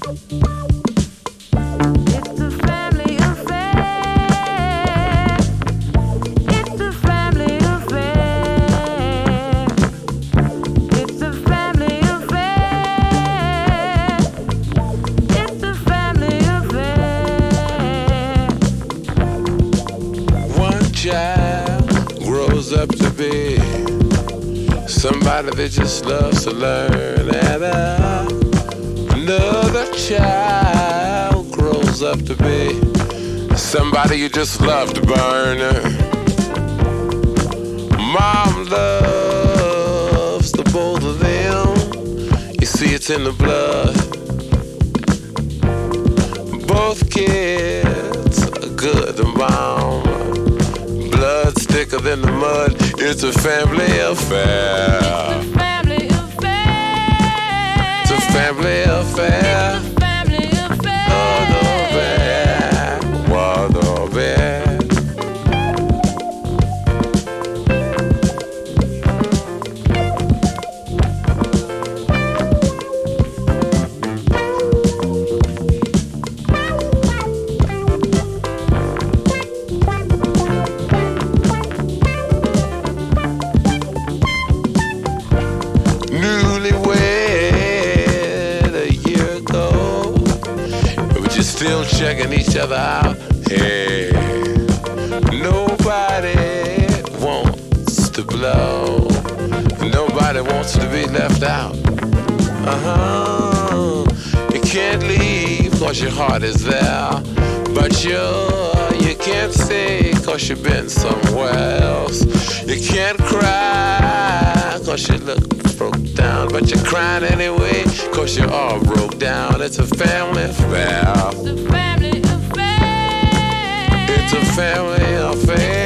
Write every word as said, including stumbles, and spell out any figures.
Up to be somebody that just loves to learn, and uh, another child grows up to be somebody you just love to burn. Mom loves the both of them. You see, it's in the blood. Both kids are good to mom. Blood's thicker than the mud. It's a family affair. It's a family affair. It's a family affair. It's a family affair. Oh, the bad, oh, the bad. Still checking each other out. Hey, nobody wants to blow. Nobody wants to be left out. Uh-huh. You can't leave cause your heart is there. But you, you can't stay cause you've been somewhere else. You can't cry cause you look broke down. But you're crying anyway cause you're all broke down. It's a family affair. It's a family affair. It's a family affair.